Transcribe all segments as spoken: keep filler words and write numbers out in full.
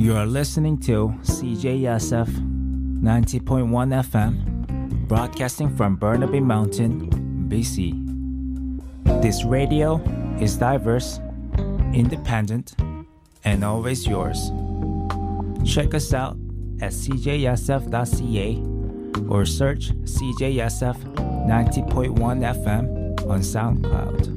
You are listening to C J S F ninety point one F M, broadcasting from Burnaby Mountain, B C. This radio is diverse, independent, and always yours. Check us out at c j s f dot c a or search C J S F ninety point one F M on SoundCloud.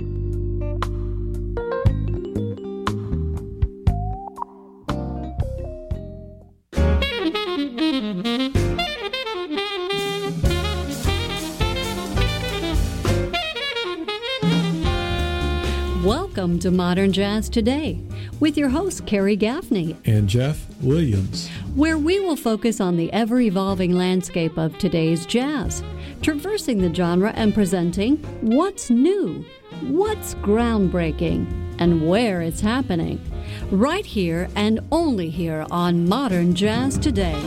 Welcome to Modern Jazz Today with your host, Carrie Gaffney and Jeff Williams, where we will focus on the ever-evolving landscape of today's jazz, traversing the genre and presenting what's new, what's groundbreaking, and where it's happening, right here and only here on Modern Jazz Today.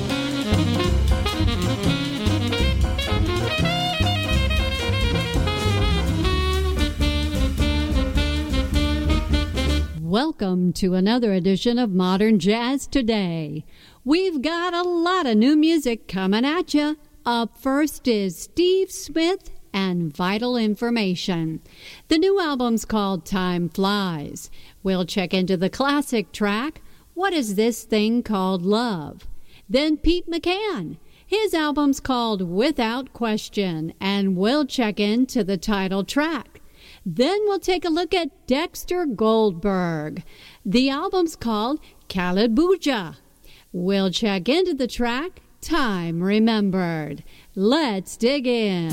Welcome to another edition of Modern Jazz Today. We've got a lot of new music coming at you. Up first is Steve Smith and Vital Information. The new album's called Time Flies. We'll check into the classic track, What Is This Thing Called Love? Then Pete McCann. His album's called Without Question, and we'll check into the title track. Then we'll take a look at Dexter Goldberg. The album's called Kalabuja. We'll check into the track Time Remembered. Let's dig in.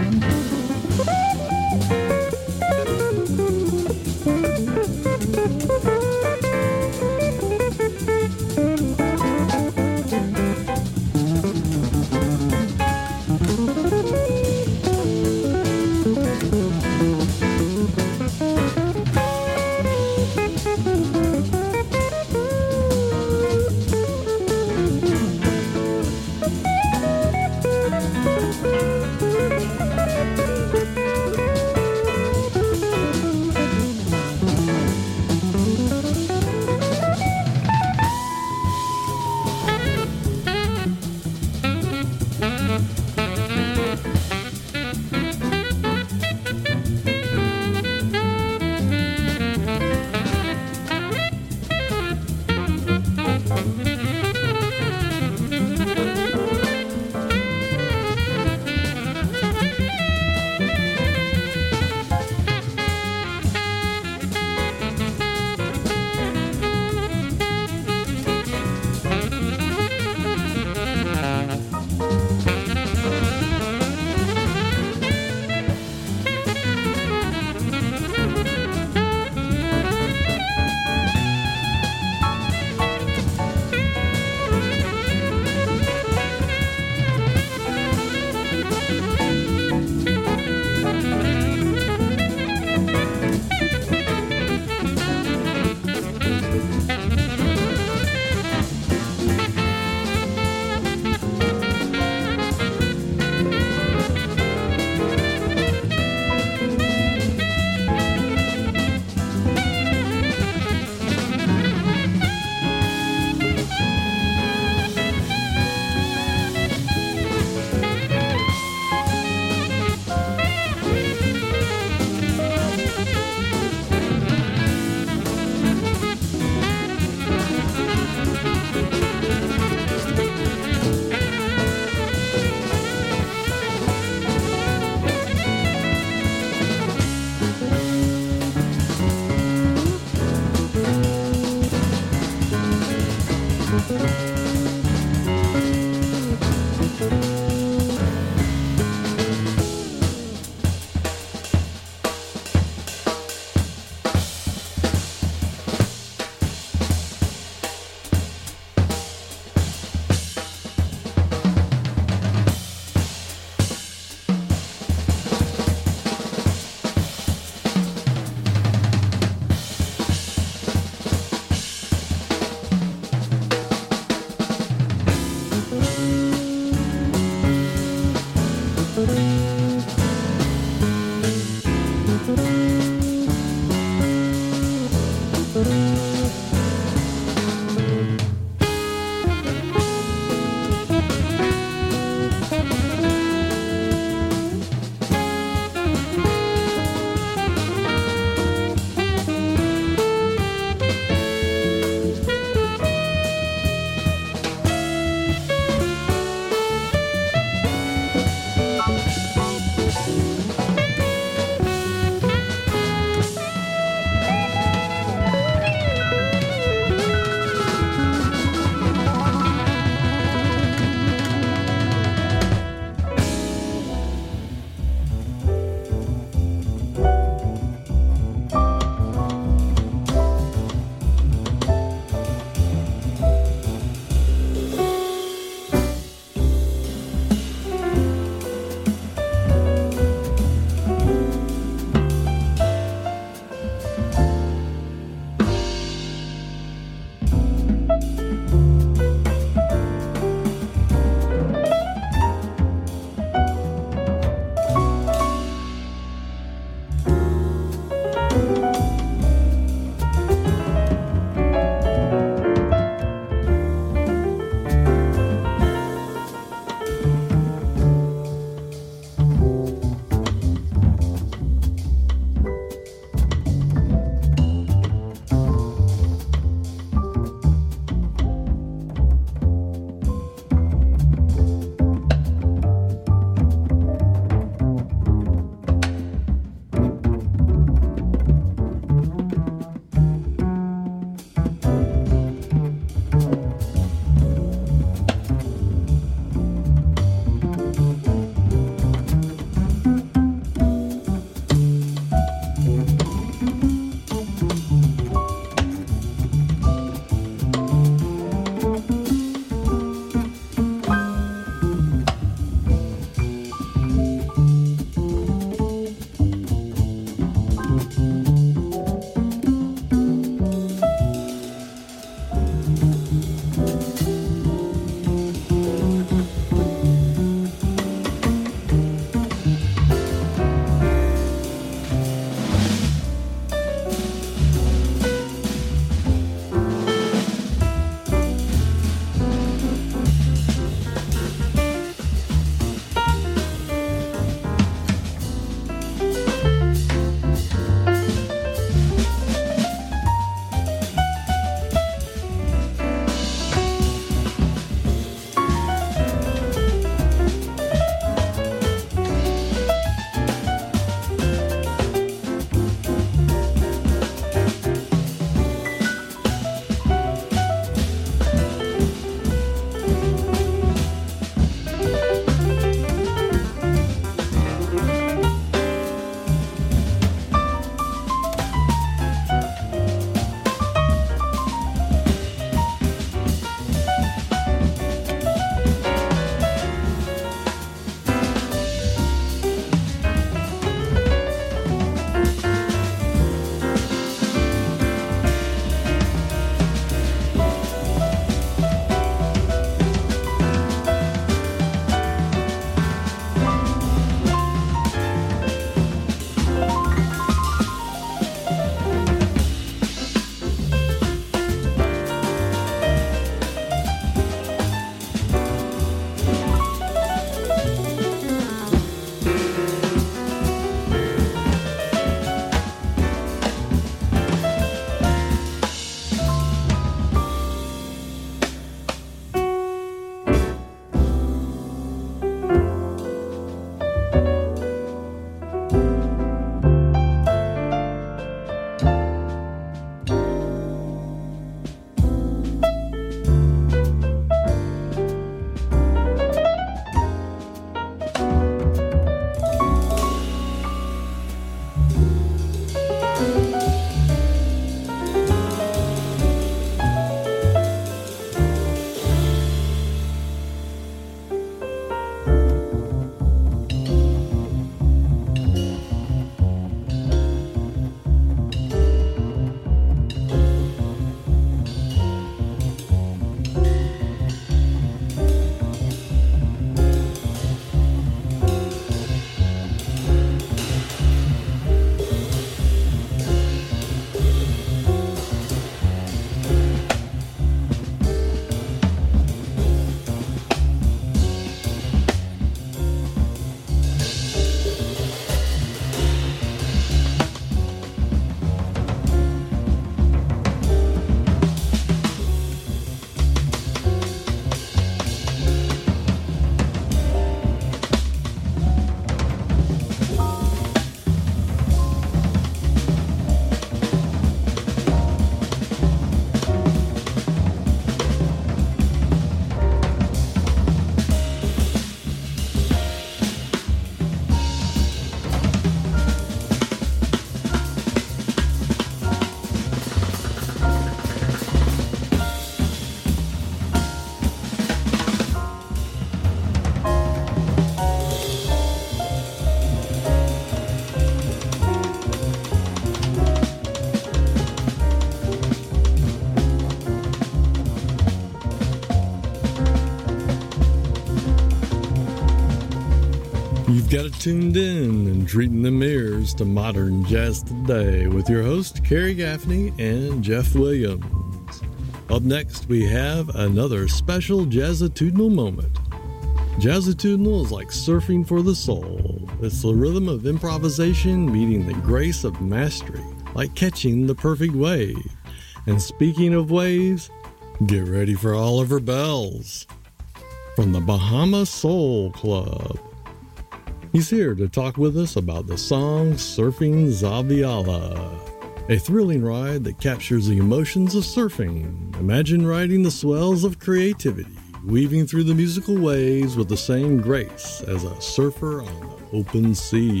You've got it tuned in and treating them ears to Modern Jazz Today with your host, Kerry Gaffney and Jeff Williams. Up next, we have another special jazzatudinal moment. Jazzatudinal is like surfing for the soul. It's the rhythm of improvisation meeting the grace of mastery, like catching the perfect wave. And speaking of waves, get ready for Oliver Bells from the Bahama Soul Club. He's here to talk with us about the song Surfing Zaviala, a thrilling ride that captures the emotions of surfing. Imagine riding the swells of creativity, weaving through the musical waves with the same grace as a surfer on the open sea.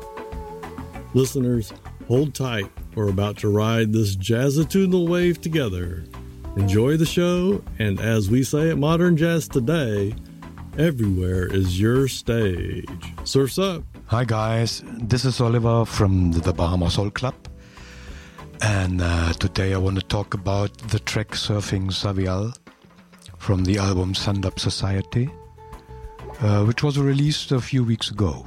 Listeners, hold tight. We're about to ride this jazzatudinal wave together. Enjoy the show, and as we say at Modern Jazz Today, everywhere is your stage. Surf's up. Hi guys, this is Oliver from the Bahama Soul Club, and uh, today I want to talk about the track Surfing Zaviala from the album Sand-Up Society, uh, which was released a few weeks ago.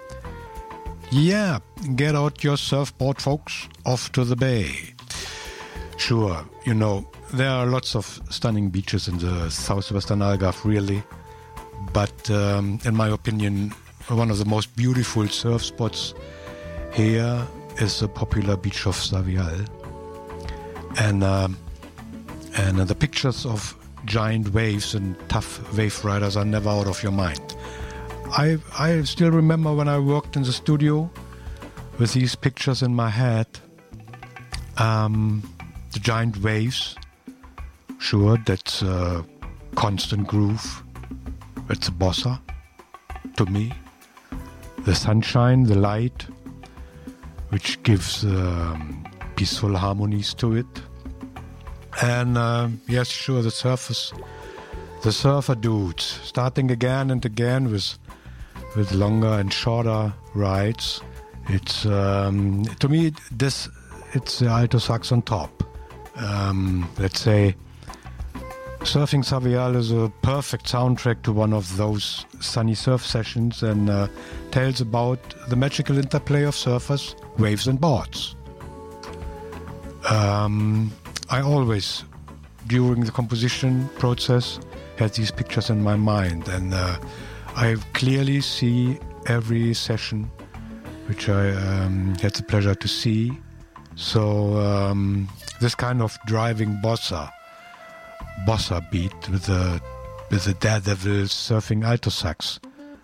Yeah, get out your surfboard, folks, off to the bay. Sure, you know, there are lots of stunning beaches in the southwestern Algarve, really. But um, in my opinion, one of the most beautiful surf spots here is the popular beach of Zaviala. And, um, and uh, the pictures of giant waves and tough wave riders are never out of your mind. I, I still remember when I worked in the studio with these pictures in my head. Um, the giant waves, sure, that's a constant groove. It's a bossa, to me. The sunshine, the light, which gives um, peaceful harmonies to it. And uh, yes, sure, the surfers, the surfer dudes, starting again and again with with longer and shorter rides. It's um, to me this it's the alto sax on top. Um, let's say. Surfing Zaviala is a perfect soundtrack to one of those sunny surf sessions and uh, tells about the magical interplay of surfers, waves and boards. Um, I always, during the composition process, had these pictures in my mind, and uh, I clearly see every session which I um, had the pleasure to see. So um, this kind of driving bossa bossa beat with the with the daredevil surfing alto sax.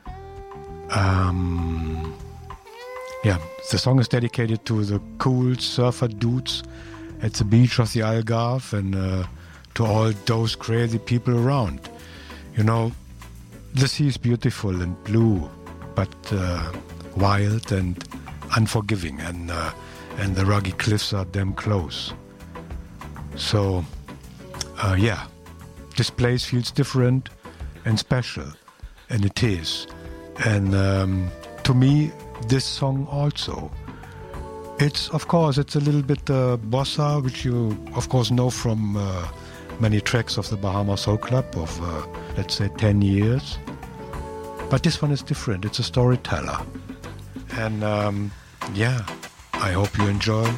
Um, yeah, the song is dedicated to the cool surfer dudes at the beach of the Algarve and uh, to all those crazy people around. You know, the sea is beautiful and blue, but uh, wild and unforgiving, and uh, and the rugged cliffs are damn close. So. Uh, yeah, this place feels different and special, and it is. And um, to me, this song also. It's, of course, it's a little bit uh, bossa, which you, of course, know from uh, many tracks of the Bahama Soul Club of, uh, let's say, ten years. But this one is different. It's a storyteller. And, um, yeah, I hope you enjoy.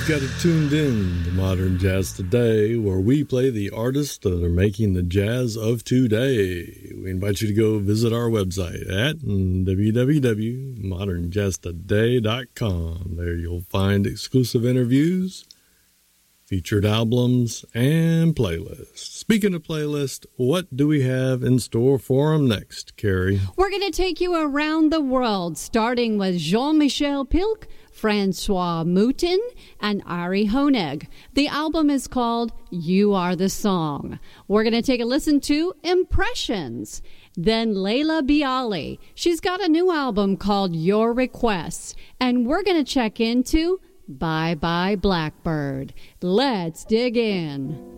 You've got it tuned in to Modern Jazz Today, where we play the artists that are making the jazz of today. We invite you to go visit our website at w w w dot modern jazz today dot com. There you'll find exclusive interviews, featured albums, and playlists. Speaking of playlists, what do we have in store for them next, Carrie? We're going to take you around the world, starting with Jean-Michel Pilk, Francois Mouton, and Ari Honig. The album is called You Are the Song. We're going to take a listen to Impressions. Then Layla Bialy. She's got a new album called Your Requests. And we're going to check into Bye Bye Blackbird. Let's dig in.